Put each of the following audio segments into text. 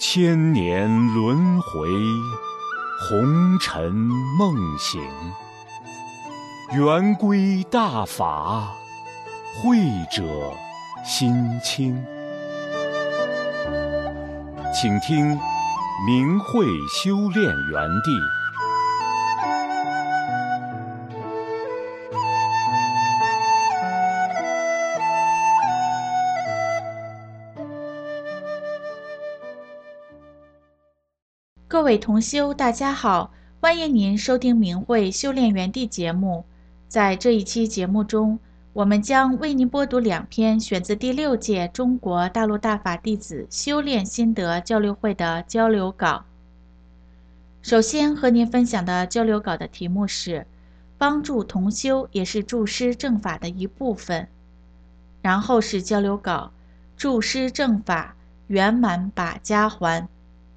千年轮回，红尘梦醒。圆规大法，慧者心清。请听明慧修炼园地。 各位同修，大家好，欢迎您收听明慧修炼园地节目。在这一期节目中，我们将为您播读2篇选自第6届中国大陆大法弟子修炼心得交流会的交流稿。首先和您分享的交流稿的题目是帮助同修也是助师正法的一部分，然后是交流稿助师正法圆满把家还。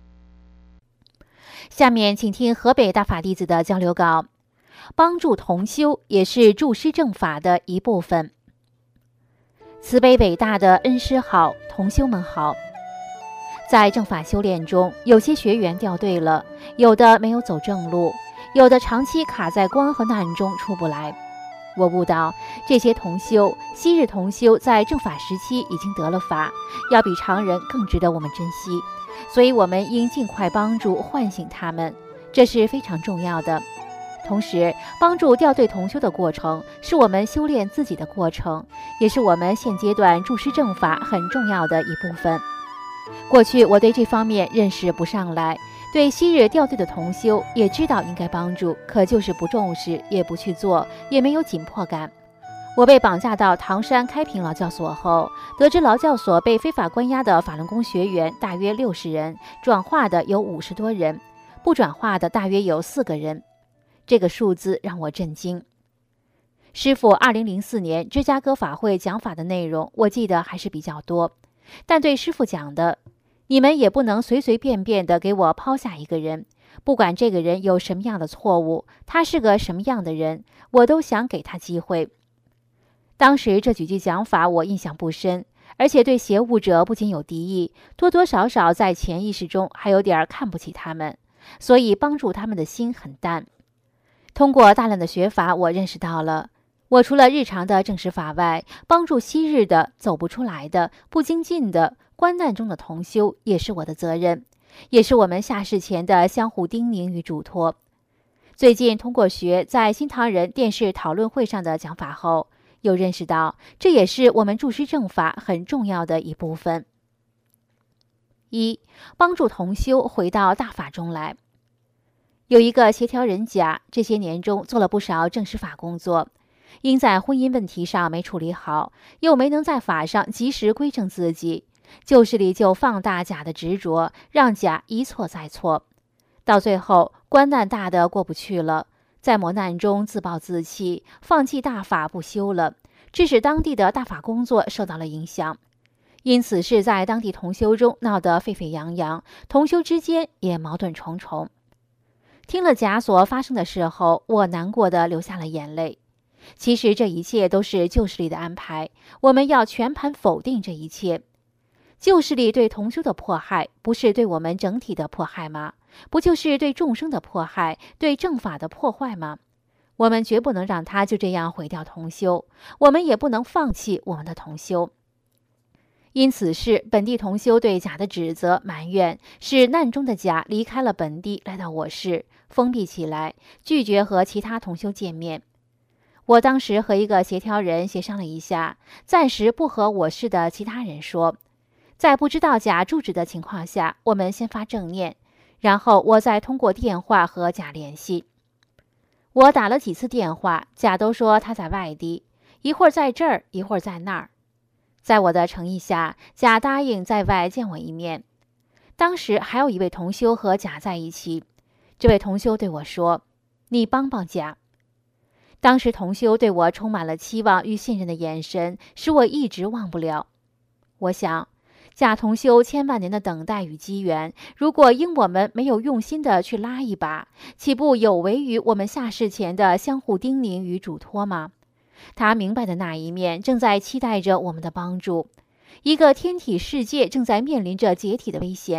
下面请听河北大法弟子的交流稿，帮助同修也是助师正法的一部分。慈悲伟大的恩师好，同修们好。在正法修炼中，有些学员掉队了，有的没有走正路，有的长期卡在光和难中出不来。我悟到这些同修，昔日同修在正法时期已经得了法，要比常人更值得我们珍惜，所以我们应尽快帮助唤醒他们，这是非常重要的。同时，帮助掉队同修的过程是我们修炼自己的过程，也是我们现阶段助师正法很重要的一部分。过去我对这方面认识不上来，对昔日掉队的同修也知道应该帮助，可就是不重视，也不去做，也没有紧迫感。我被绑架到唐山开平劳教所后，得知劳教所被非法关押的法轮功学员大约60人，转化的有50多人，不转化的大约有4个人。这个数字让我震惊。师父2004年芝加哥法会讲法的内容我记得还是比较多，但对师父讲的，你们也不能随随便便的给我抛下一个人，不管这个人有什么样的错误，他是个什么样的人，我都想给他机会。当时这几句讲法我印象不深，而且对邪物者不仅有敌意，多多少少在潜意识中还有点看不起他们，所以帮助他们的心很淡。通过大量的学法，我认识到了，我除了日常的正式法外，帮助昔日的走不出来的、不精进的、关难中的同修也是我的责任，也是我们下世前的相互叮咛与嘱托。最近通过学在新唐人电视讨论会上的讲法后，又认识到这也是我们助师正法很重要的一部分。1. 帮助同修回到大法中来。有一个协调人甲，这些年中做了不少正式法工作，因在婚姻问题上没处理好，又没能在法上及时归正自己，旧势力就放大甲的执着，让甲一错再错，到最后关难大的过不去了，在磨难中自暴自弃，放弃大法不修了，致使当地的大法工作受到了影响。因此是在当地同修中闹得沸沸扬扬，同修之间也矛盾重重。听了甲所发生的事后，我难过的流下了眼泪。其实这一切都是旧势力的安排，我们要全盘否定这一切。旧势力对同修的迫害，不是对我们整体的迫害吗？不就是对众生的迫害，对正法的破坏吗？我们绝不能让他就这样毁掉同修，我们也不能放弃我们的同修。因此是本地同修对甲的指责埋怨，是难中的甲离开了本地，来到我市，封闭起来，拒绝和其他同修见面。我当时和一个协调人协商了一下，暂时不和我市的其他人说，在不知道甲住址的情况下，我们先发正念，然后我再通过电话和甲联系。我打了几次电话，甲都说他在外地，一会儿在这儿，一会儿在那儿。在我的诚意下，甲答应在外见我一面。当时还有一位同修和甲在一起，这位同修对我说，你帮帮甲。当时同修对我充满了期望与信任的眼神，使我一直忘不了。我想，甲同修千万年的等待与机缘，如果因我们没有用心的去拉一把，岂不有违于我们下世前的相互叮咛与嘱托吗？他明白的那一面正在期待着我们的帮助。一个天体世界正在面临着解体的危险，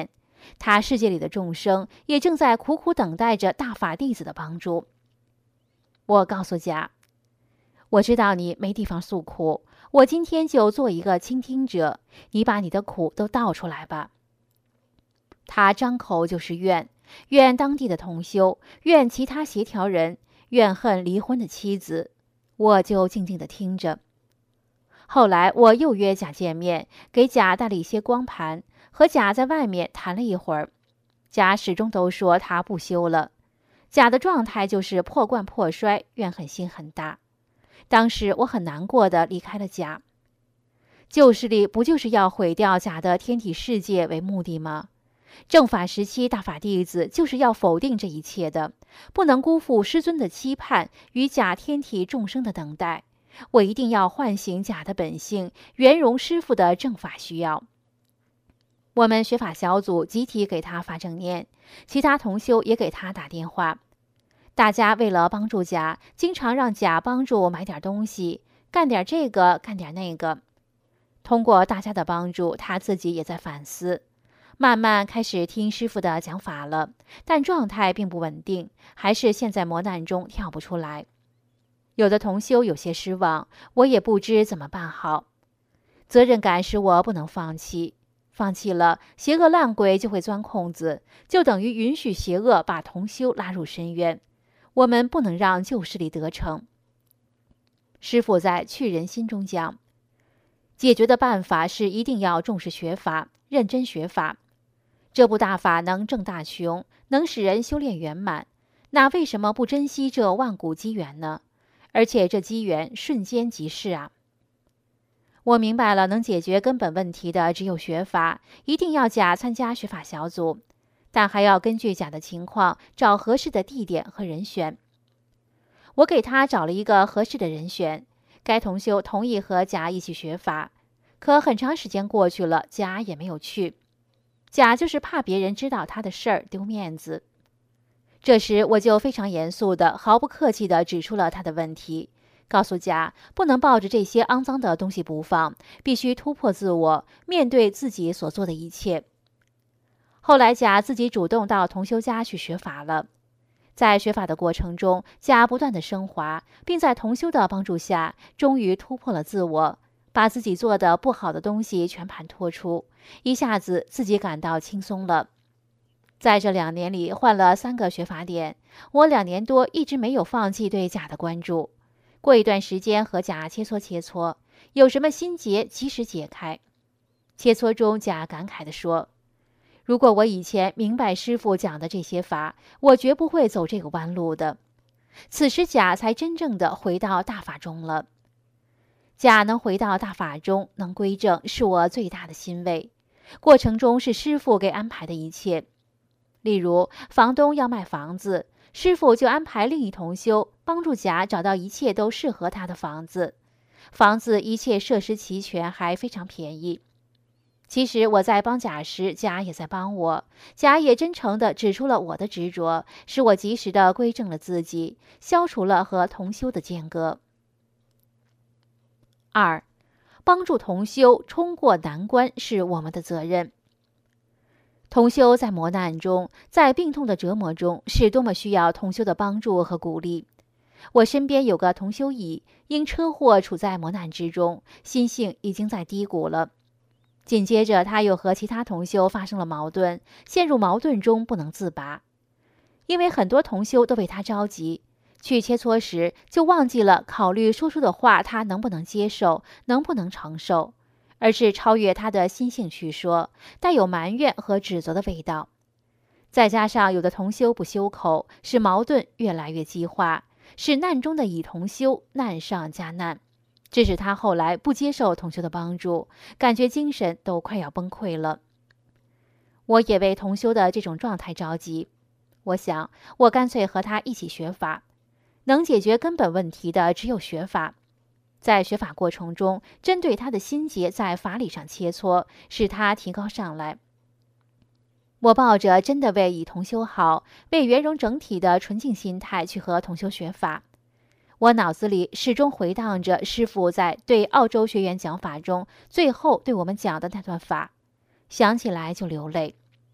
他世界里的众生也正在苦苦等待着大法弟子的帮助。我告诉甲，我知道你没地方诉苦，我今天就做一个倾听者，你把你的苦都道出来吧。他张口就是怨，怨当地的同修，怨其他协调人，怨恨离婚的妻子，我就静静地听着。后来我又约甲见面，给甲带了一些光盘，和甲在外面谈了一会儿。甲始终都说他不修了，甲的状态就是破罐破摔，怨恨心很大。当时我很难过地离开了甲。旧势力不就是要毁掉甲的天体世界为目的吗？正法时期大法弟子就是要否定这一切的，不能辜负师尊的期盼与甲天体众生的等待。我一定要唤醒甲的本性，圆融师父的正法需要。我们学法小组集体给他发正念，其他同修也给他打电话。大家为了帮助甲，经常让甲帮助买点东西，干点这个，干点那个。通过大家的帮助，他自己也在反思，慢慢开始听师父的讲法了，但状态并不稳定，还是陷在磨难中跳不出来。有的同修有些失望，我也不知怎么办好。责任感使我不能放弃，放弃了，邪恶烂鬼就会钻空子，就等于允许邪恶把同修拉入深渊。我们不能让旧势力得逞。师父在去人心中讲，解决的办法是一定要重视学法，认真学法。这部大法能正大穷，能使人修炼圆满，那为什么不珍惜这万古机缘呢？而且这机缘瞬间即逝啊！我明白了，能解决根本问题的只有学法，一定要甲参加学法小组，但还要根据甲的情况找合适的地点和人选。我给他找了一个合适的人选，该同修同意和甲一起学法，可很长时间过去了，甲也没有去。甲就是怕别人知道他的事儿丢面子。这时我就非常严肃的、毫不客气地指出了他的问题，告诉甲不能抱着这些肮脏的东西不放，必须突破自我，面对自己所做的一切。后来甲自己主动到同修家去学法了。在学法的过程中，甲不断的升华，并在同修的帮助下，终于突破了自我，把自己做的不好的东西全盘托出，一下子自己感到轻松了。在这2年里换了3个学法点，我2年多一直没有放弃对甲的关注。过一段时间和甲切磋，有什么心结及时解开。切磋中，甲感慨地说，如果我以前明白师父讲的这些法，我绝不会走这个弯路的。此时甲才真正的回到大法中了。甲能回到大法中，能归正，是我最大的欣慰。过程中是师父给安排的一切。例如房东要卖房子，师父就安排另一同修帮助甲找到一切都适合他的房子，房子一切设施齐全，还非常便宜。其实我在帮甲时，甲也在帮我，甲也真诚地指出了我的执着，使我及时地归正了自己，消除了和同修的间隔。2. 帮助同修冲过难关是我们的责任。同修在磨难中，在病痛的折磨中，是多么需要同修的帮助和鼓励。我身边有个同修乙，因车祸处在磨难之中，心性已经在低谷了。紧接着他又和其他同修发生了矛盾，陷入矛盾中不能自拔。因为很多同修都为他着急，去切磋时就忘记了考虑说出的话他能不能接受，能不能承受，而是超越他的心性去说，带有埋怨和指责的味道。再加上有的同修不修口，使矛盾越来越激化，使难中的乙同修难上加难，致使他后来不接受同修的帮助，感觉精神都快要崩溃了。我也为同修的这种状态着急，我想我干脆和他一起学法，能解决根本问题的只有学法。在学法过程中，针对他的心结在法理上切磋，使他提高上来。我抱着真的为乙同修好，为圆融整体的纯净心态去和同修学法。我脑子里始终回荡着师父在对澳洲学员讲法中最后对我们讲的那段法，想起来就流泪。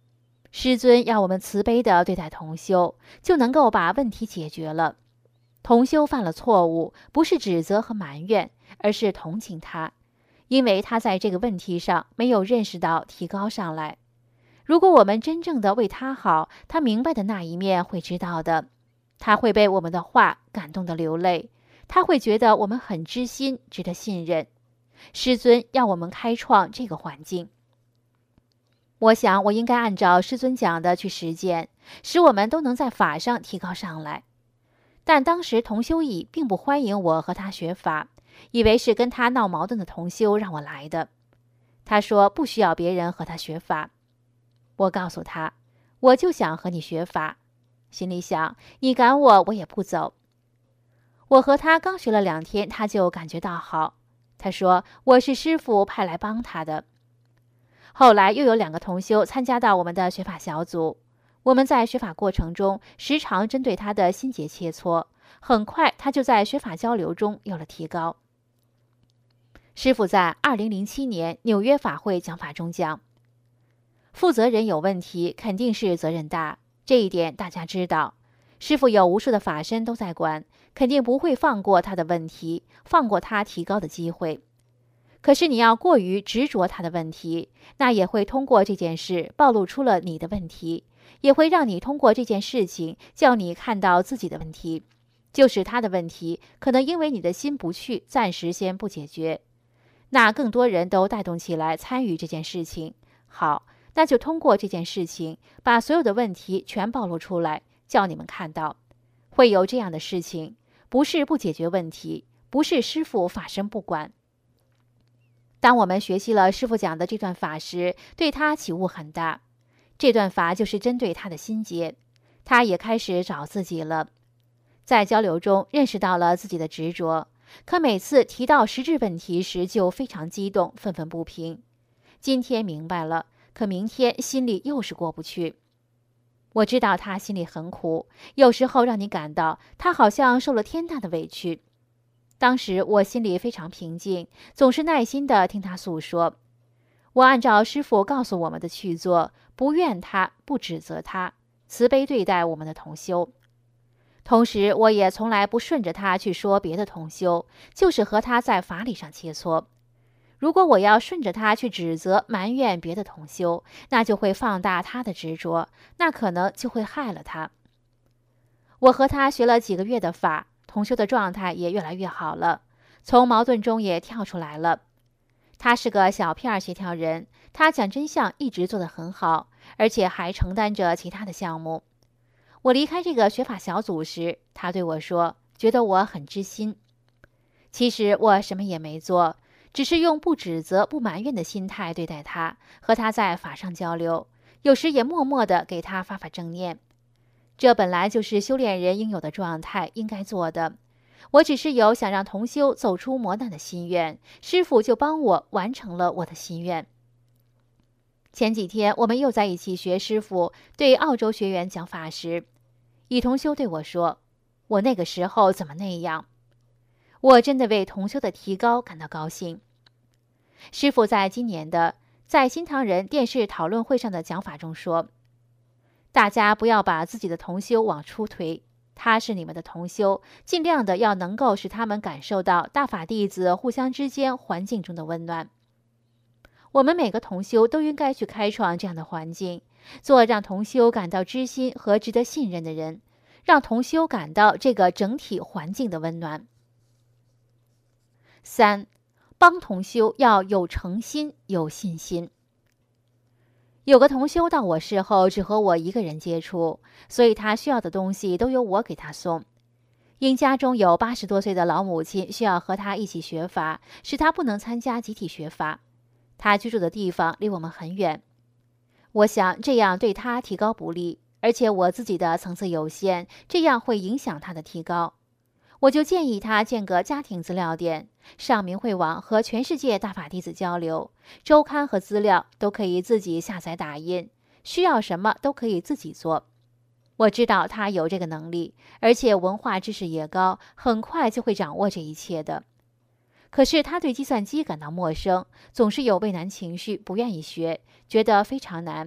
师尊要我们慈悲地对待同修，就能够把问题解决了。同修犯了错误，不是指责和埋怨，而是同情他，因为他在这个问题上没有认识到提高上来。如果我们真正的为他好，他明白的那一面会知道的，他会被我们的话感动得流泪，他会觉得我们很知心，值得信任。师尊要我们开创这个环境。我想我应该按照师尊讲的去实践，使我们都能在法上提高上来。但当时同修乙并不欢迎我和他学法，以为是跟他闹矛盾的同修让我来的。他说不需要别人和他学法。我告诉他，我就想和你学法。心里想，你赶我，我也不走。我和他刚学了2天，他就感觉到好。他说我是师父派来帮他的。后来又有2个同修参加到我们的学法小组，我们在学法过程中时常针对他的心结切磋，很快他就在学法交流中有了提高。师父在2007年纽约法会讲法中讲，负责人有问题肯定是责任大，这一点大家知道。师父有无数的法身都在管，肯定不会放过他的问题，放过他提高的机会。可是你要过于执着他的问题，那也会通过这件事暴露出了你的问题，也会让你通过这件事情叫你看到自己的问题，就是他的问题可能因为你的心不去，暂时先不解决。那更多人都带动起来参与这件事情，好，那就通过这件事情把所有的问题全暴露出来，叫你们看到。会有这样的事情，不是不解决问题，不是师父法身不管。当我们学习了师父讲的这段法时，对他启悟很大。这段法就是针对他的心结，他也开始找自己了。在交流中认识到了自己的执着，可每次提到实质问题时就非常激动，愤愤不平。今天明白了，可明天心里又是过不去。我知道他心里很苦，有时候让你感到他好像受了天大的委屈。当时我心里非常平静，总是耐心地听他诉说。我按照师父告诉我们的去做，不怨他，不指责他，慈悲对待我们的同修。同时我也从来不顺着他去说别的同修，就是和他在法理上切磋。如果我要顺着他去指责埋怨别的同修，那就会放大他的执着，那可能就会害了他。我和他学了几个月的法，同修的状态也越来越好了，从矛盾中也跳出来了。他是个小片协调人，他讲真相一直做得很好，而且还承担着其他的项目。我离开这个学法小组时，他对我说，觉得我很知心。其实我什么也没做，只是用不指责、不埋怨的心态对待他，和他在法上交流，有时也默默地给他发发正念。这本来就是修炼人应有的状态，应该做的。我只是有想让同修走出磨难的心愿，师父就帮我完成了我的心愿。前几天我们又在一起学师父对澳洲学员讲法时，乙同修对我说，我那个时候怎么那样？我真的为同修的提高感到高兴。师父在今年的在新唐人电视讨论会上的讲法中说，大家不要把自己的同修往出推，他是你们的同修，尽量的要能够使他们感受到大法弟子互相之间环境中的温暖。我们每个同修都应该去开创这样的环境，做让同修感到知心和值得信任的人，让同修感到这个整体环境的温暖。3. 帮同修要有诚心，有信心。有个同修到我室后只和我一个人接触，所以他需要的东西都由我给他送。因家中有80多岁的老母亲需要和他一起学法，使他不能参加集体学法。他居住的地方离我们很远，我想这样对他提高不利，而且我自己的层次有限，这样会影响他的提高。我就建议他建个家庭资料点，上明慧网和全世界大法弟子交流，周刊和资料都可以自己下载打印，需要什么都可以自己做。我知道他有这个能力，而且文化知识也高，很快就会掌握这一切的。可是他对计算机感到陌生，总是有畏难情绪，不愿意学，觉得非常难，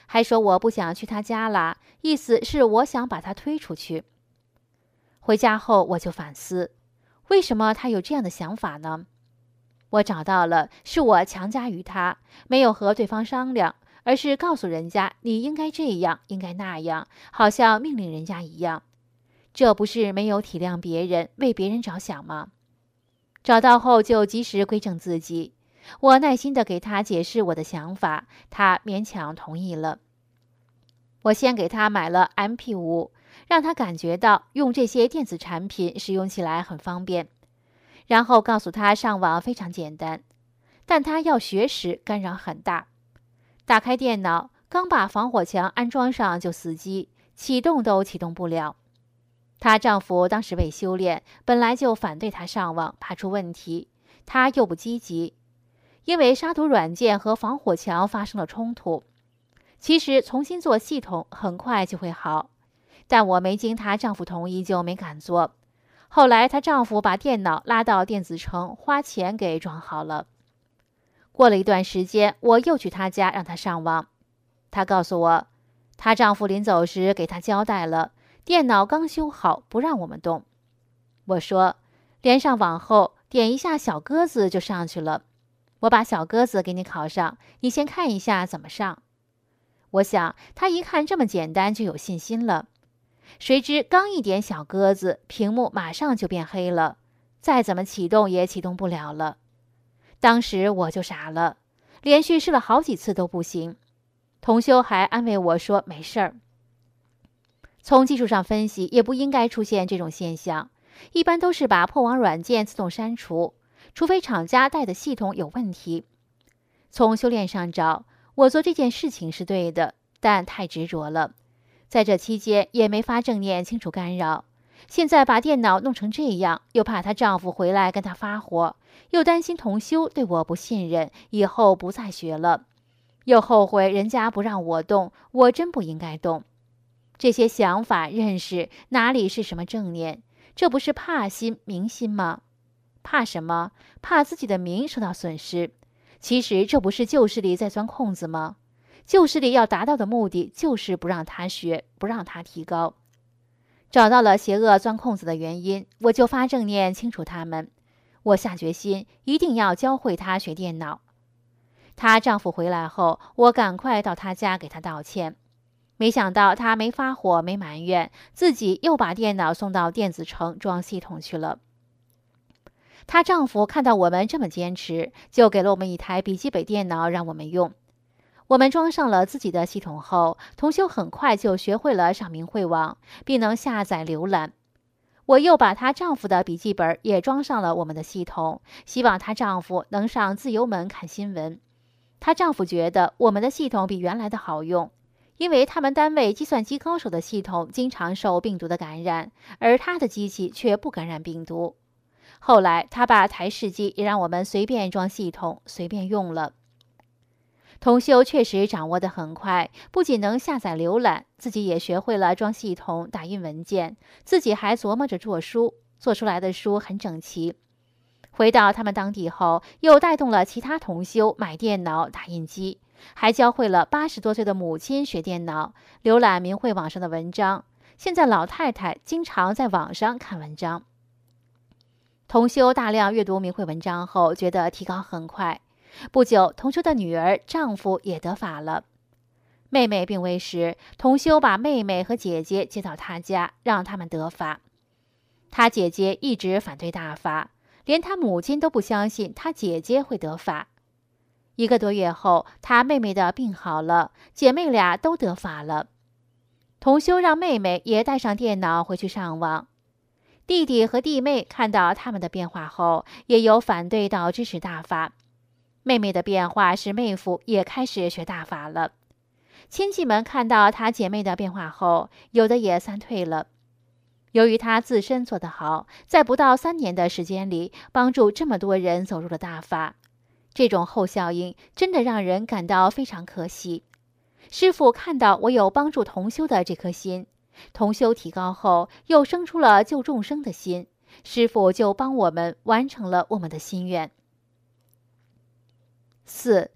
还说我不想去他家了，意思是我想把他推出去。回家后我就反思，为什么他有这样的想法呢？我找到了，是我强加于他，没有和对方商量，而是告诉人家你应该这样，应该那样，好像命令人家一样。这不是没有体谅别人，为别人着想吗？找到后就及时规正自己，我耐心地给他解释我的想法，他勉强同意了。我先给他买了 MP5，让他感觉到用这些电子产品使用起来很方便，然后告诉他上网非常简单，但他要学时干扰很大。打开电脑，刚把防火墙安装上就死机，启动都启动不了。她丈夫当时为修炼，本来就反对她上网，怕出问题，她又不积极，因为杀毒软件和防火墙发生了冲突。其实重新做系统很快就会好，但我没经她丈夫同意就没敢做。后来她丈夫把电脑拉到电子城，花钱给装好了。过了一段时间，我又去她家让她上网。她告诉我，她丈夫临走时给她交代了，电脑刚修好，不让我们动。我说，连上网后点一下小鸽子就上去了，我把小鸽子给你拷上，你先看一下怎么上。我想他一看这么简单就有信心了，谁知刚一点小鸽子，屏幕马上就变黑了，再怎么启动也启动不了了。当时我就傻了，连续试了好几次都不行。同修还安慰我说没事儿。从技术上分析，也不应该出现这种现象，一般都是把破网软件自动删除，除非厂家带的系统有问题。从修炼上找，我做这件事情是对的，但太执着了，在这期间也没法正念清除干扰。现在把电脑弄成这样，又怕她丈夫回来跟她发火，又担心同修对我不信任，以后不再学了，又后悔人家不让我动，我真不应该动。这些想法认识哪里是什么正念？这不是怕心明心吗？怕什么？怕自己的名受到损失。其实这不是旧势力在钻空子吗？旧势力要达到的目的就是不让他学，不让他提高。找到了邪恶钻空子的原因，我就发正念清除他们。我下决心一定要教会他学电脑。她丈夫回来后，我赶快到她家给她道歉。没想到她没发火，没埋怨，自己又把电脑送到电子城装系统去了。她丈夫看到我们这么坚持，就给了我们一台笔记本电脑让我们用。我们装上了自己的系统后，同修很快就学会了上明慧网，并能下载浏览。我又把她丈夫的笔记本也装上了我们的系统，希望她丈夫能上自由门看新闻。她丈夫觉得我们的系统比原来的好用，因为他们单位计算机高手的系统经常受病毒的感染，而他的机器却不感染病毒。后来他把台式机也让我们随便装系统，随便用了。同修确实掌握得很快，不仅能下载浏览，自己也学会了装系统、打印文件，自己还琢磨着做书，做出来的书很整齐。回到他们当地后，又带动了其他同修买电脑、打印机，还教会了80多岁的母亲学电脑，浏览明慧网上的文章。现在老太太经常在网上看文章。同修大量阅读明慧文章后，觉得提高很快。不久，同修的女儿、丈夫也得法了。妹妹病危时，同修把妹妹和姐姐接到她家，让他们得法。她姐姐一直反对大法，连她母亲都不相信她姐姐会得法。1个多月后，她妹妹的病好了，姐妹俩都得法了。同修让妹妹也带上电脑回去上网。弟弟和弟妹看到他们的变化后，也有反对到支持大法。妹妹的变化使妹夫也开始学大法了。亲戚们看到她姐妹的变化后，有的也散退了。由于她自身做得好，在不到3年的时间里，帮助这么多人走入了大法。这种后效应真的让人感到非常可喜。师父看到我有帮助同修的这颗心，同修提高后，又生出了救众生的心，师父就帮我们完成了我们的心愿。4.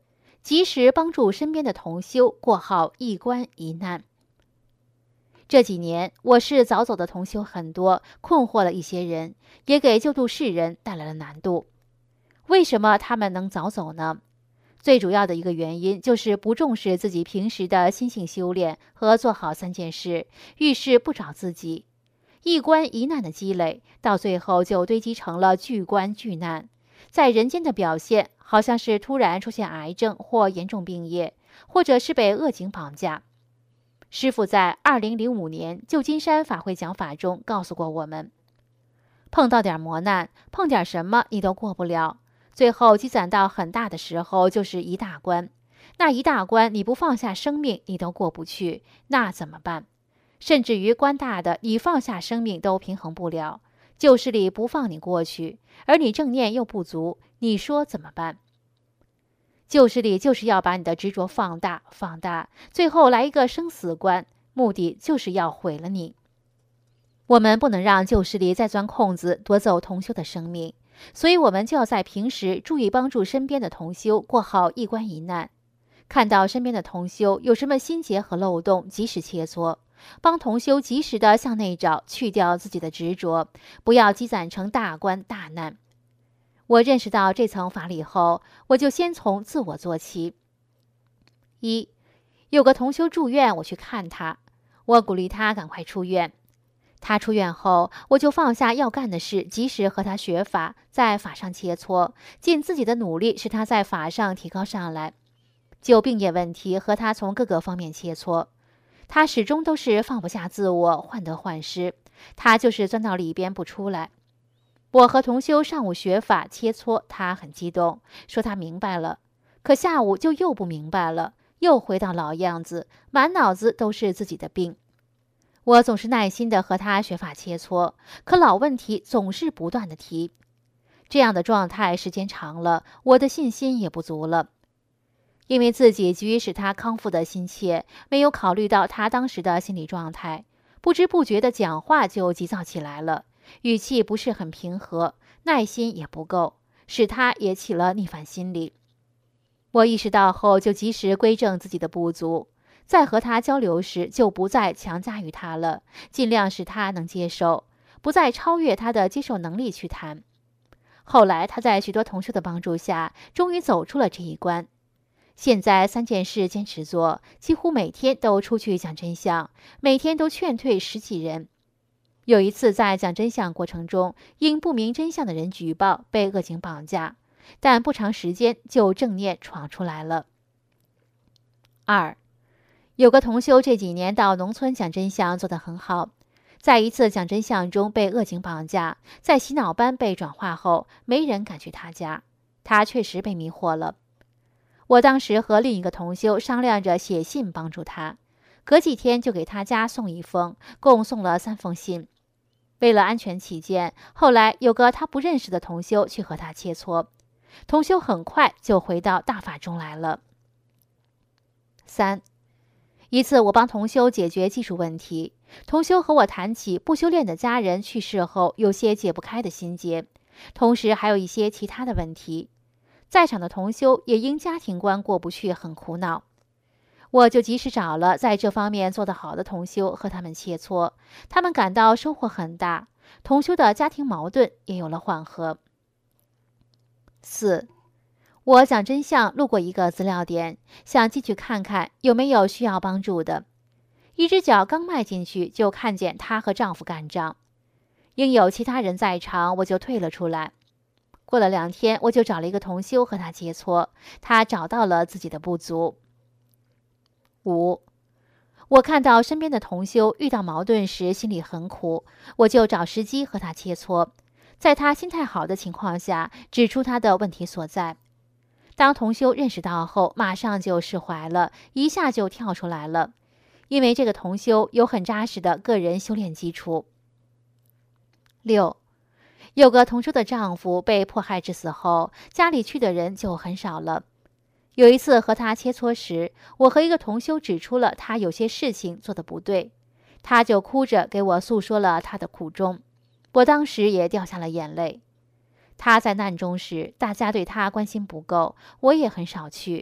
及时帮助身边的同修过好一关一难。这几年，我市早走的同修很多，困惑了一些人，也给救度世人带来了难度。为什么他们能早走呢？最主要的一个原因就是不重视自己平时的心性修炼和做好3件事，遇事不找自己，一关一难的积累，到最后就堆积成了巨关巨难。在人间的表现，好像是突然出现癌症或严重病业，或者是被恶警绑架。师父在2005年旧金山法会讲法中告诉过我们，碰到点磨难，碰点什么你都过不了，最后积攒到很大的时候就是一大关。那一大关你不放下生命你都过不去，那怎么办？甚至于关大的你放下生命都平衡不了，旧势力不放你过去，而你正念又不足，你说怎么办？旧势力就是要把你的执着放大，最后来一个生死关，目的就是要毁了你。我们不能让旧势力再钻空子夺走同修的生命，所以我们就要在平时注意帮助身边的同修过好一关一难。看到身边的同修有什么心结和漏洞，及时切磋，帮同修及时的向内找，去掉自己的执着，不要积攒成大关大难。我认识到这层法理后，我就先从自我做起。1. 有个同修住院，我去看他，我鼓励他赶快出院。他出院后，我就放下要干的事，及时和他学法，在法上切磋，尽自己的努力使他在法上提高上来。就病业问题和他从各个方面切磋，他始终都是放不下自我，患得患失，他就是钻到里边不出来。我和同修上午学法切磋，他很激动，说他明白了，可下午就又不明白了，又回到老样子，满脑子都是自己的病。我总是耐心地和他学法切磋，可老问题总是不断地提。这样的状态时间长了，我的信心也不足了。因为自己急于使他康复的心切，没有考虑到他当时的心理状态，不知不觉的讲话就急躁起来了，语气不是很平和，耐心也不够，使他也起了逆反心理。我意识到后，就及时归正自己的不足，在和他交流时就不再强加于他了，尽量使他能接受，不再超越他的接受能力去谈。后来他在许多同修的帮助下，终于走出了这一关。现在3件事坚持做，几乎每天都出去讲真相，每天都劝退10几人。有一次在讲真相过程中，因不明真相的人举报被恶警绑架，但不长时间就正念闯出来了。2. 有个同修这几年到农村讲真相做得很好，在一次讲真相中被恶警绑架，在洗脑班被转化后，没人敢去他家，他确实被迷惑了。我当时和另一个同修商量着写信帮助他，隔几天就给他家送一封，共送了3封信。为了安全起见，后来有个他不认识的同修去和他切磋，同修很快就回到大法中来了。3. 一次我帮同修解决技术问题，同修和我谈起不修炼的家人去世后有些解不开的心结，同时还有一些其他的问题。在场的同修也因家庭观过不去，很苦恼。我就及时找了在这方面做得好的同修和他们切磋，他们感到收获很大，同修的家庭矛盾也有了缓和。4. 我讲真相路过一个资料点，想进去看看有没有需要帮助的。一只脚刚迈进去，就看见她和丈夫干仗，因有其他人在场，我就退了出来。过了2天，我就找了一个同修和他切磋，他找到了自己的不足。5. 我看到身边的同修遇到矛盾时心里很苦，我就找时机和他切磋，在他心态好的情况下指出他的问题所在。当同修认识到后，马上就释怀了，一下就跳出来了，因为这个同修有很扎实的个人修炼基础。6. 有个同修的丈夫被迫害致死后，家里去的人就很少了。有一次和他切磋时，我和一个同修指出了他有些事情做得不对，他就哭着给我诉说了他的苦衷，我当时也掉下了眼泪。他在难中时，大家对他关心不够，我也很少去。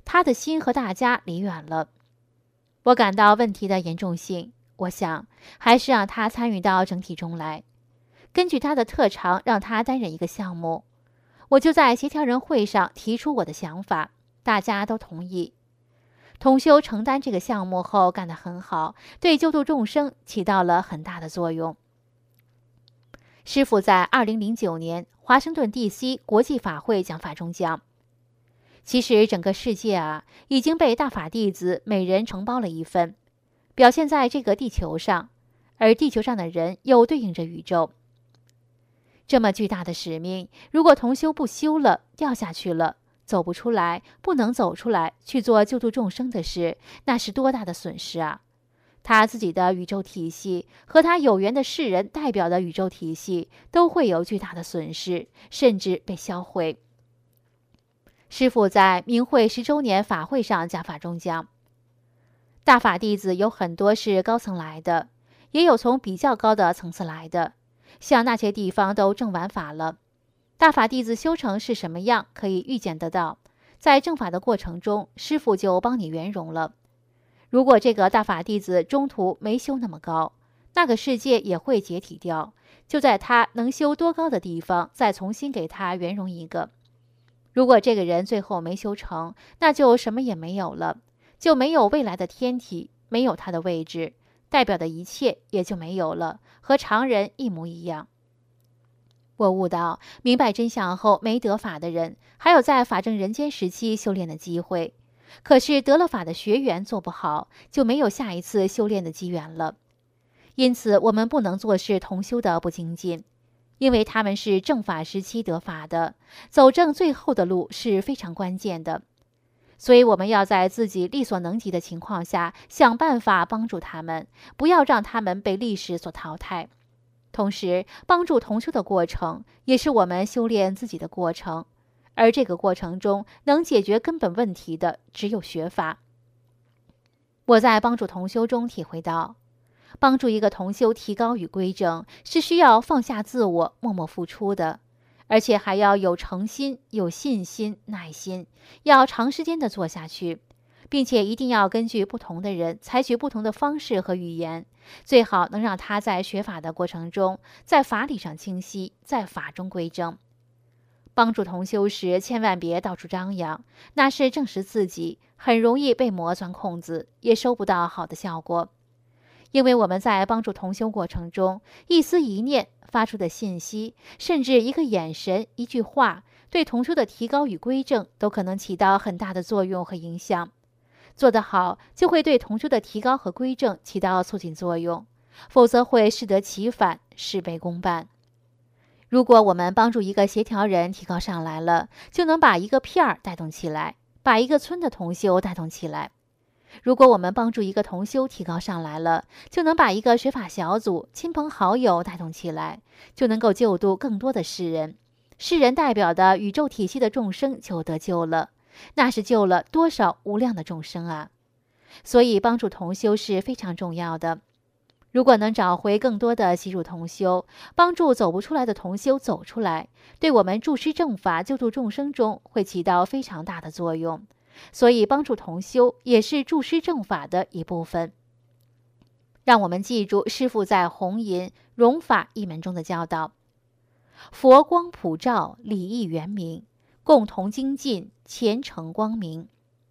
他的心和大家离远了。我感到问题的严重性，我想还是让他参与到整体中来，根据他的特长让他担任一个项目。我就在协调人会上提出我的想法，大家都同意。同修承担这个项目后干得很好，对救度众生起到了很大的作用。师父在2009年华盛顿 DC 国际法会讲法中讲，其实整个世界已经被大法弟子每人承包了一份，表现在这个地球上，而地球上的人又对应着宇宙。这么巨大的使命，如果同修不修了，掉下去了，走不出来，不能走出来去做救度众生的事，那是多大的损失啊！他自己的宇宙体系和他有缘的世人代表的宇宙体系都会有巨大的损失，甚至被销毁。师父在明慧10周年法会上讲法中讲，大法弟子有很多是高层来的，也有从比较高的层次来的，像那些地方都证完法了。大法弟子修成是什么样，可以预见得到，在证法的过程中，师父就帮你圆融了。如果这个大法弟子中途没修那么高，那个世界也会解体掉，就在他能修多高的地方再重新给他圆融一个。如果这个人最后没修成，那就什么也没有了，就没有未来的天体，没有他的位置，代表的一切也就没有了，和常人一模一样。我悟到，明白真相后没得法的人，还有在法正人间时期修炼的机会，可是得了法的学员做不好，就没有下一次修炼的机缘了。因此我们不能坐视同修的不精进，因为他们是正法时期得法的，走正最后的路是非常关键的。所以我们要在自己力所能及的情况下，想办法帮助他们，不要让他们被历史所淘汰。同时，帮助同修的过程，也是我们修炼自己的过程。而这个过程中，能解决根本问题的，只有学法。我在帮助同修中体会到，帮助一个同修提高与归正，是需要放下自我，默默付出的。而且还要有诚心、有信心、耐心，要长时间的做下去，并且一定要根据不同的人采取不同的方式和语言，最好能让他在学法的过程中，在法理上清晰，在法中归正。帮助同修时，千万别到处张扬，那是证实自己，很容易被魔钻空子，也收不到好的效果。因为我们在帮助同修过程中，一丝一念发出的信息，甚至一个眼神、一句话，对同修的提高与归正都可能起到很大的作用和影响。做得好，就会对同修的提高和归正起到促进作用，否则会适得其反，事倍功半。如果我们帮助一个协调人提高上来了，就能把一个片儿带动起来，把一个村的同修带动起来。如果我们帮助一个同修提高上来了，就能把一个学法小组、亲朋好友带动起来，就能够救度更多的世人。世人代表的宇宙体系的众生就得救了，那是救了多少无量的众生啊！所以帮助同修是非常重要的。如果能找回更多的吸入同修，帮助走不出来的同修走出来，对我们助施正法、救度众生中会起到非常大的作用。所以帮助同修也是助施正法的一部分。让我们记住师父在弘淫融法一门中的教导：佛光普照，礼义圆明，共同精进，虔诚光明。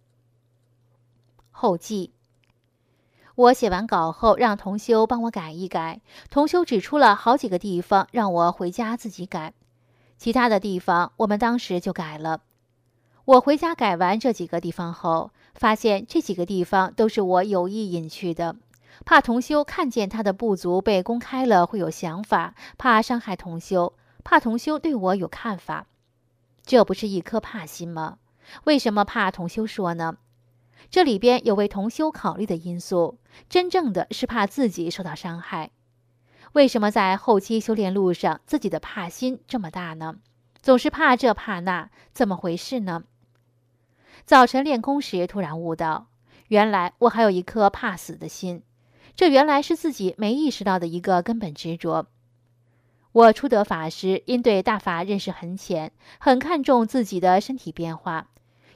后记：我写完稿后让同修帮我改一改，同修指出了好几个地方让我回家自己改，其他的地方我们当时就改了。我回家改完这几个地方后，发现这几个地方都是我有意隐去的，怕同修看见他的不足被公开了会有想法，怕伤害同修，怕同修对我有看法。这不是一颗怕心吗？为什么怕同修说呢？这里边有为同修考虑的因素，真正的是怕自己受到伤害。为什么在后期修炼路上自己的怕心这么大呢？总是怕这怕那，怎么回事呢？早晨练功时突然悟到，原来我还有一颗怕死的心，这原来是自己没意识到的一个根本执着。我初得法时因对大法认识很浅，很看重自己的身体变化，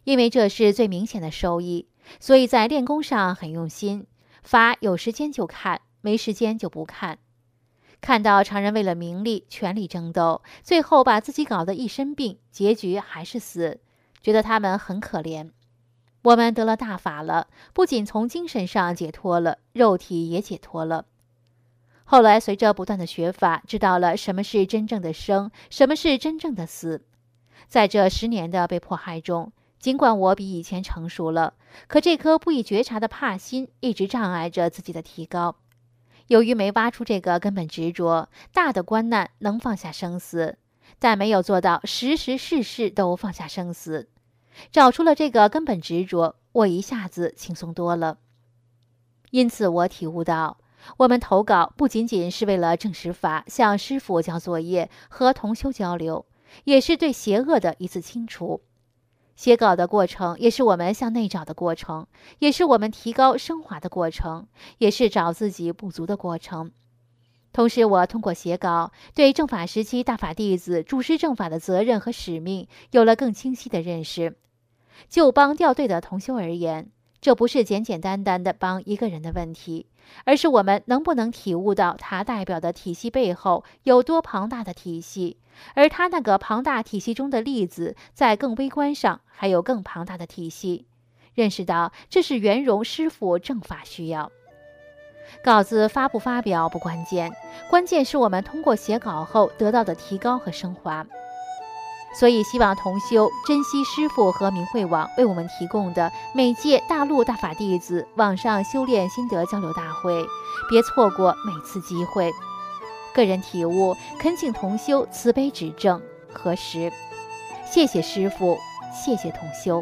因为这是最明显的收益，所以在练功上很用心。法有时间就看，没时间就不看。看到常人为了名利、权力争斗，最后把自己搞得一身病，结局还是死，觉得他们很可怜。我们得了大法了，不仅从精神上解脱了，肉体也解脱了。后来随着不断的学法，知道了什么是真正的生，什么是真正的死。在这10年的被迫害中，尽管我比以前成熟了，可这颗不易觉察的怕心一直障碍着自己的提高。由于没挖出这个根本执着，大的关难能放下生死，但没有做到时时事事都放下生死。找出了这个根本执着，我一下子轻松多了。因此我体悟到，我们投稿不仅仅是为了证实法，向师父交作业和同修交流，也是对邪恶的一次清除。写稿的过程也是我们向内找的过程，也是我们提高升华的过程，也是找自己不足的过程。同时我通过写稿，对正法时期大法弟子注师正法的责任和使命有了更清晰的认识。就帮掉队的同修而言，这不是简简单单的帮一个人的问题，而是我们能不能体悟到他代表的体系背后有多庞大的体系，而他那个庞大体系中的粒子在更微观上还有更庞大的体系，认识到这是圆融师父正法需要。稿子发不发表不关键，关键是我们通过写稿后得到的提高和升华。所以希望同修珍惜师父和明慧网为我们提供的每届大陆大法弟子网上修炼心得交流大会，别错过每次机会。个人体悟，恳请同修慈悲指正核实。谢谢师父，谢谢同修。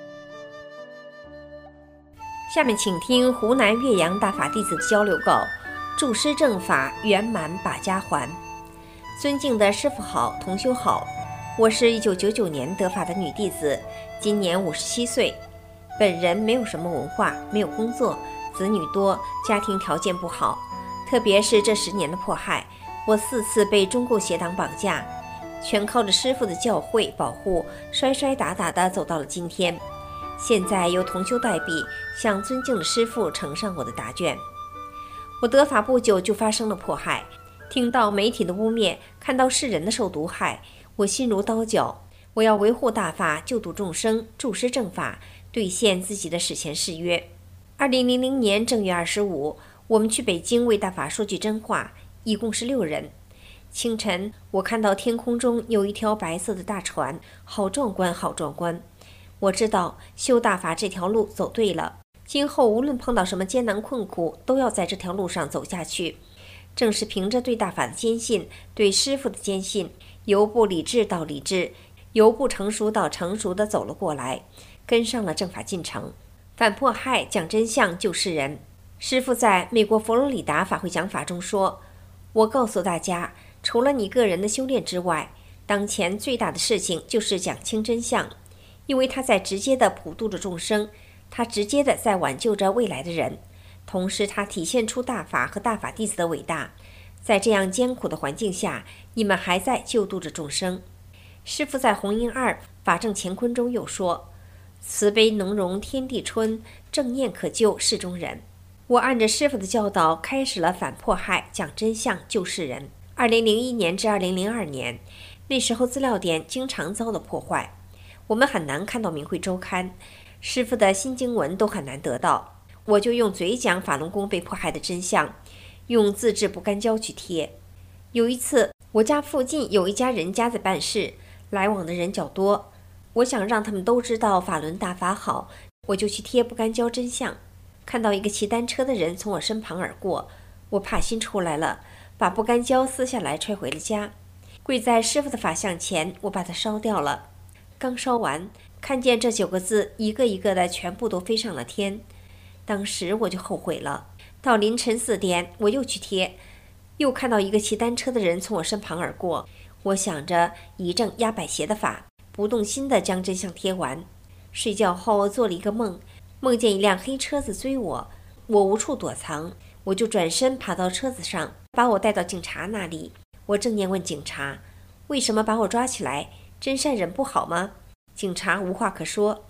下面请听湖南岳阳大法弟子的交流稿：注师正法圆满把家还。尊敬的师父好，同修好，我是1999年得法的女弟子，今年57岁。本人没有什么文化，没有工作，子女多，家庭条件不好。特别是这10年的迫害，我4次被中共邪党绑架，全靠着师父的教诲保护，摔摔打打的走到了今天。现在由同修代笔，向尊敬的师父呈上我的答卷。我得法不久就发生了迫害，听到媒体的污蔑，看到世人的受毒害，我心如刀绞。我要维护大法，救度众生，注师正法，兑现自己的史前誓约。2000年正月25，我们去北京为大法说句真话，一共是6人。清晨，我看到天空中有一条白色的大船，好壮观，好壮观。我知道修大法这条路走对了，今后无论碰到什么艰难困苦，都要在这条路上走下去。正是凭着对大法的坚信，对师父的坚信，由不理智到理智，由不成熟到成熟的走了过来，跟上了正法进程。反迫害，讲真相，救世人。师父在美国佛罗里达法会讲法中说，我告诉大家，除了你个人的修炼之外，当前最大的事情就是讲清真相，因为他在直接的普度着众生，他直接的在挽救着未来的人，同时他体现出大法和大法弟子的伟大。在这样艰苦的环境下，你们还在救度着众生。师父在弘音2法正乾坤中又说，慈悲能容天地春，正念可救世中人。我按着师父的教导，开始了反迫害、讲真相、救世人。2001年至2002年，那时候资料点经常遭到破坏，我们很难看到明慧周刊，师父的新经文都很难得到。我就用嘴讲法轮功被迫害的真相，用自制不干胶去贴。有一次，我家附近有一家人家在办事，来往的人较多，我想让他们都知道法轮大法好，我就去贴不干胶真相。看到一个骑单车的人从我身旁而过，我怕心出来了，把不干胶撕下来揣回了家。跪在师父的法像前，我把它烧掉了。刚烧完，看见这9个字一个一个的全部都飞上了天。当时我就后悔了。到凌晨4点，我又去贴，又看到一个骑单车的人从我身旁而过。我想着以正压百邪的法，不动心的将真相贴完。睡觉后做了一个梦，梦见一辆黑车子追我，我无处躲藏，我就转身爬到车子上，把我带到警察那里。我正念问警察，为什么把我抓起来？真善忍不好吗？警察无话可说。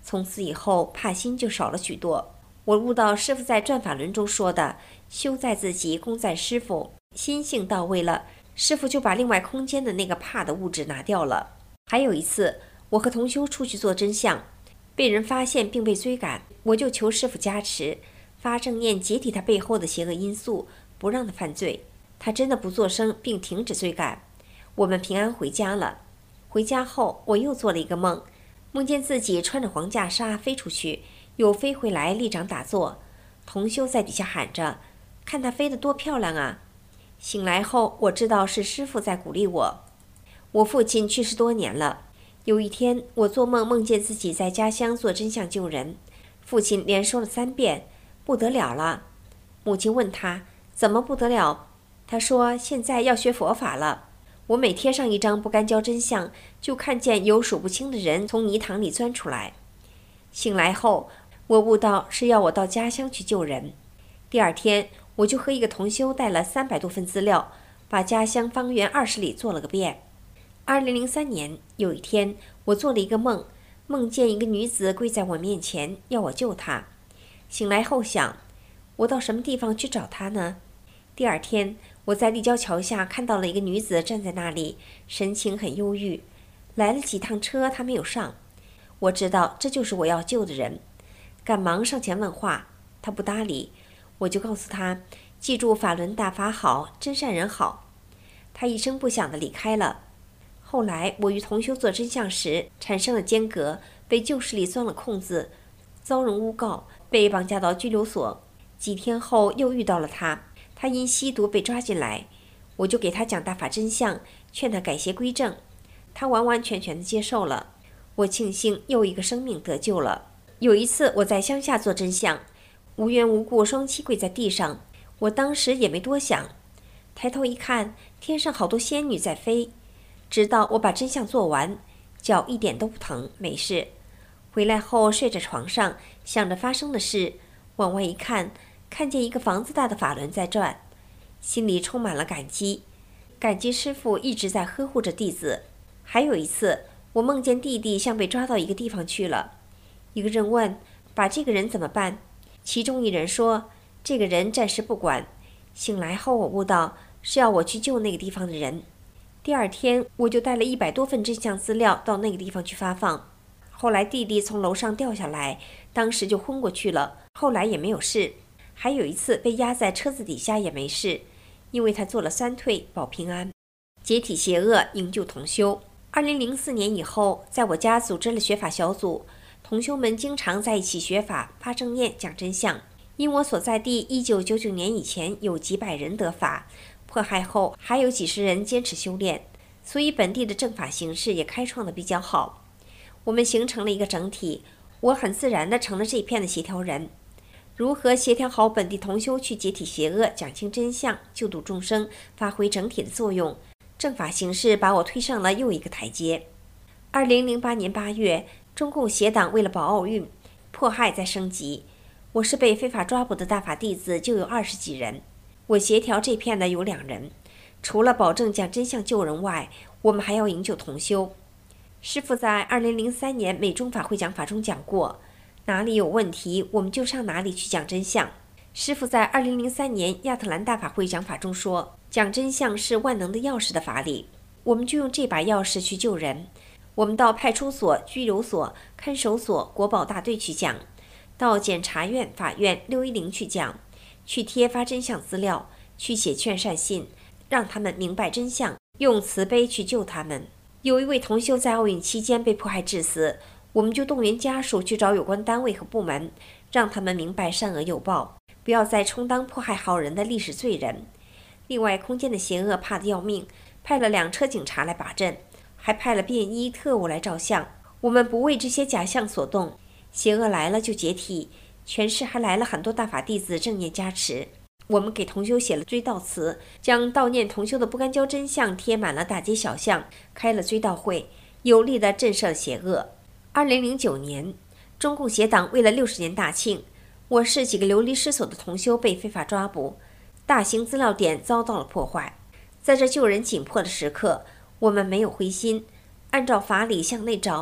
从此以后怕心就少了许多。我悟到师父在转法轮中说的修在自己，功在师父，心性到位了，师父就把另外空间的那个怕的物质拿掉了。还有一次，我和同修出去做真相，被人发现并被追赶，我就求师父加持，发正念解体他背后的邪恶因素，不让他犯罪。他真的不作声，并停止追赶。我们平安回家了。回家后，我又做了一个梦，梦见自己穿着黄袈裟飞出去，又飞回来立掌打坐。同修在底下喊着：“看他飞得多漂亮啊！”醒来后，我知道是师父在鼓励我。我父亲去世多年了。有一天，我做梦梦见自己在家乡做真相救人，父亲连说了3遍：“不得了了。”母亲问他：“怎么不得了？”他说：“现在要学佛法了。”我每贴上一张不干胶真相，就看见有数不清的人从泥塘里钻出来。醒来后，我悟到是要我到家乡去救人。第二天，我就和一个同修带了300多份资料，把家乡方圆20里做了个遍。2003年有一天，我做了一个梦，梦见一个女子跪在我面前，要我救她。醒来后想，我到什么地方去找她呢？第二天，我在立交桥下看到了一个女子站在那里，神情很忧郁。来了几趟车，她没有上。我知道这就是我要救的人，赶忙上前问话，她不搭理。我就告诉她，记住法轮大法好，真善人好。她一声不响地离开了。后来我与同修做真相时产生了间隔，被旧势力钻了空子，遭人诬告，被绑架到拘留所。几天后又遇到了他因吸毒被抓进来，我就给他讲大法真相，劝他改邪归正，他完完全全地接受了。我庆幸又一个生命得救了。有一次我在乡下做真相，无缘无故双膝跪在地上，我当时也没多想，抬头一看，天上好多仙女在飞。直到我把真相做完，脚一点都不疼，没事。回来后睡在床上，想着发生的事，往外一看，看见一个房子大的法轮在转，心里充满了感激，感激师父一直在呵护着弟子。还有一次，我梦见弟弟像被抓到一个地方去了，一个人问：“把这个人怎么办？”其中一人说：“这个人暂时不管。”醒来后我悟到是要我去救那个地方的人。第二天，我就带了100多份真相资料到那个地方去发放。后来弟弟从楼上掉下来，当时就昏过去了，后来也没有事。还有一次被压在车子底下也没事，因为他做了3退，保平安。解体邪恶，营救同修。2004年以后，在我家组织了学法小组，同修们经常在一起学法、发正念、讲真相。因我所在地1999年以前有几百人得法，迫害后还有几十人坚持修炼，所以本地的正法形式也开创得比较好。我们形成了一个整体，我很自然地成了这片的协调人。如何协调好本地同修去解体邪恶、讲清真相、救度众生，发挥整体的作用，正法形式把我推上了又一个台阶。2008年8月，中共协党为了保奥运，迫害在升级。我是被非法抓捕的大法弟子就有20几人，我协调这片的有2人。除了保证讲真相救人外，我们还要营救同修。师父在2003年美中法会讲法中讲过，哪里有问题我们就上哪里去讲真相。师父在2003年亚特兰大法会讲法中说，讲真相是万能的钥匙的法理，我们就用这把钥匙去救人。我们到派出所、拘留所、看守所、国保大队去讲，到检察院、法院、610去讲，去贴发真相资料，去写劝善信，让他们明白真相，用慈悲去救他们。有一位同修在奥运期间被迫害致死，我们就动员家属去找有关单位和部门，让他们明白善恶有报，不要再充当迫害好人的历史罪人。另外，空间的邪恶怕得要命，派了2车警察来把阵，还派了便衣特务来照相。我们不为这些假象所动，邪恶来了就解体。全市还来了很多大法弟子正念加持。我们给同修写了追悼词，将悼念同修的不干胶真相贴满了大街小巷，开了追悼会，有力地震慑邪恶。2009年，中共协党为了60年大庆，我市几个流离失所的同修被非法抓捕，大型资料点遭到了破坏。在这救人紧迫的时刻，我们没有灰心，按照法理向内找，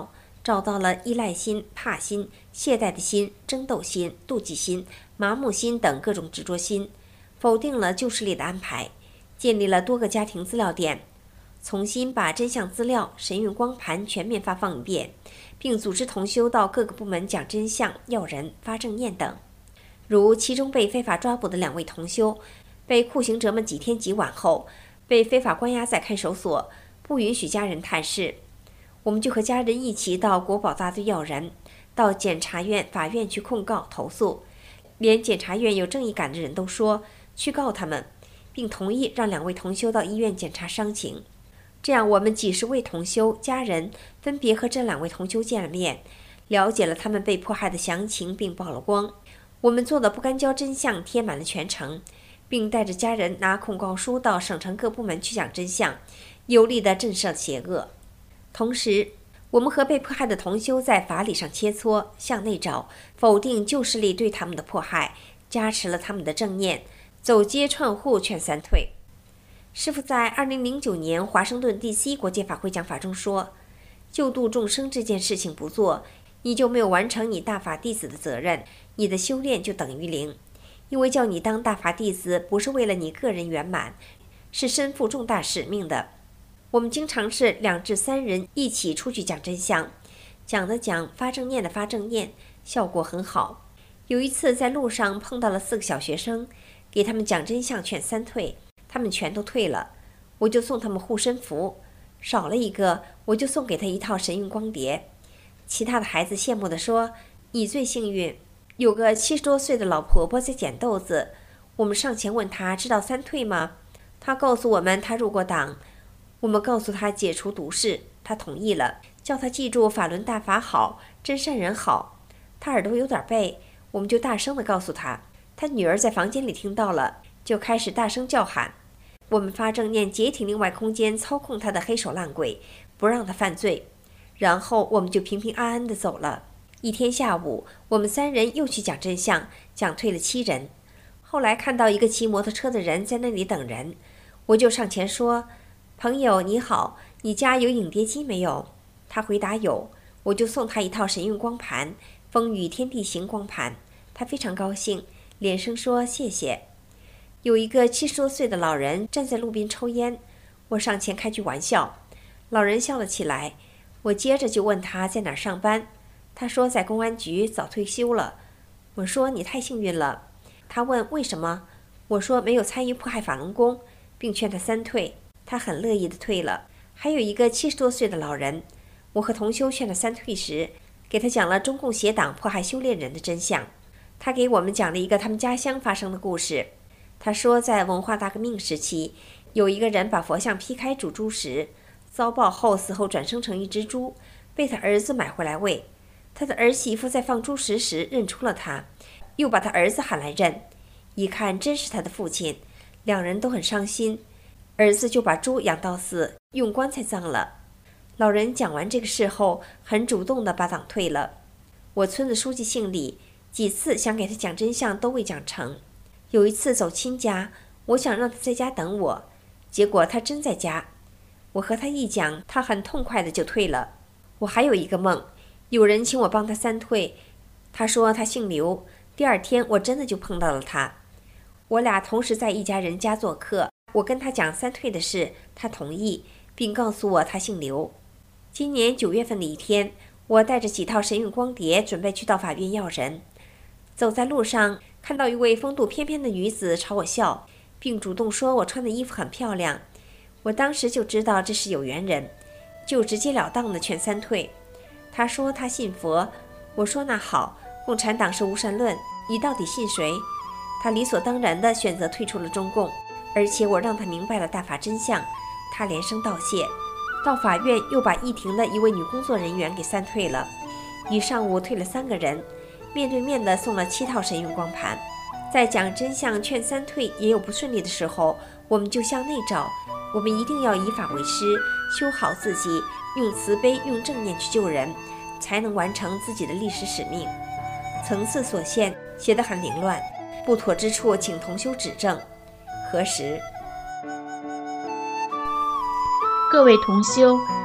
找到了依赖心、怕心、懈怠的心、争斗心、妒忌心、麻木心等各种执着心，否定了旧势力的安排，建立了多个家庭资料点，重新把真相资料、神韵光盘全面发放一遍，并组织同修到各个部门讲真相、要人、发正念等。如其中被非法抓捕的2位同修，被酷刑者们几天几晚后，被非法关押在看守所，不允许家人探视。我们就和家人一起到国保大队要人，到检察院、法院去控告投诉，连检察院有正义感的人都说去告他们，并同意让2位同修到医院检查伤情。这样我们几十位同修家人分别和这2位同修见了面，了解了他们被迫害的详情，并曝了光。我们做的不干胶真相贴满了全城，并带着家人拿控告书到省城各部门去讲真相，有力地震慑邪恶。同时，我们和被迫害的同修在法理上切磋，向内找，否定旧势力对他们的迫害，加持了他们的正念，走街串户劝3退。师父在2009年华盛顿 DC 国际法会讲法中说，救度众生这件事情不做，你就没有完成你大法弟子的责任，你的修炼就等于0。因为叫你当大法弟子不是为了你个人圆满，是身负重大使命的。我们经常是2至3人一起出去讲真相，讲的讲，发正念的发正念，效果很好。有一次在路上碰到了4个小学生，给他们讲真相劝3退，他们全都退了，我就送他们护身符，少了一个我就送给他一套神韵光碟。其他的孩子羡慕地说，你最幸运，有个70多岁的老婆婆在捡豆子。我们上前问她知道3退吗？她告诉我们她入过党。我们告诉她解除毒誓，她同意了，叫她记住法轮大法好，真善人好。她耳朵有点背，我们就大声地告诉她。她女儿在房间里听到了，就开始大声叫喊。我们发正念解体另外空间，操控她的黑手烂鬼，不让她犯罪。然后我们就平平安安地走了。一天下午，我们3人又去讲真相，讲退了7人。后来看到一个骑摩托车的人在那里等人，我就上前说，朋友你好，你家有影碟机没有？他回答有，我就送他一套神韵光盘，风雨天地行光盘。他非常高兴，连声说谢谢。有一个70多岁的老人站在路边抽烟，我上前开句玩笑，老人笑了起来。我接着就问他在哪儿上班，他说在公安局，早退休了。我说你太幸运了。他问为什么？我说没有参与迫害法轮功，并劝他3退。他很乐意地退了。还有一个70多岁的老人，我和同修劝他3退时，给他讲了中共邪党迫害修炼人的真相。他给我们讲了一个他们家乡发生的故事。他说在文化大革命时期，有一个人把佛像劈开煮猪食，遭报后死后转生成一只猪，被他儿子买回来喂。他的儿媳妇在放猪食时认出了他，又把他儿子喊来认，一看真是他的父亲，2人都很伤心。儿子就把猪养到死，用棺材葬了。老人讲完这个事后，很主动地把党退了。我村子书记姓李，几次想给他讲真相都未讲成。有一次走亲家，我想让他在家等我，结果他真在家。我和他一讲，他很痛快的就退了。我还有一个梦，有人请我帮他3退，他说他姓刘。第2天我真的就碰到了他，我俩同时在一家人家做客。我跟他讲3退的事，他同意，并告诉我他姓刘。今年9月份的一天，我带着几套神韵光碟，准备去到法院要人。走在路上，看到一位风度翩翩的女子朝我笑，并主动说我穿的衣服很漂亮。我当时就知道这是有缘人，就直截了当地劝3退。他说他信佛，我说那好，共产党是无神论，你到底信谁？他理所当然地选择退出了中共，而且我让他明白了大法真相，他连声道谢。到法院又把议庭的一位女工作人员给3退了。一上午退了3个人，面对面的送了7套神韵光盘。在讲真相劝3退也有不顺利的时候，我们就向内找，我们一定要以法为师，修好自己，用慈悲用正念去救人，才能完成自己的历史使命。层次所限，写得很凌乱，不妥之处请同修指正。何时？ 各位同修，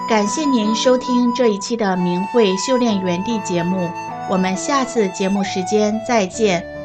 感谢您收听这一期的明慧修炼园地节目，我们下次节目时间再见。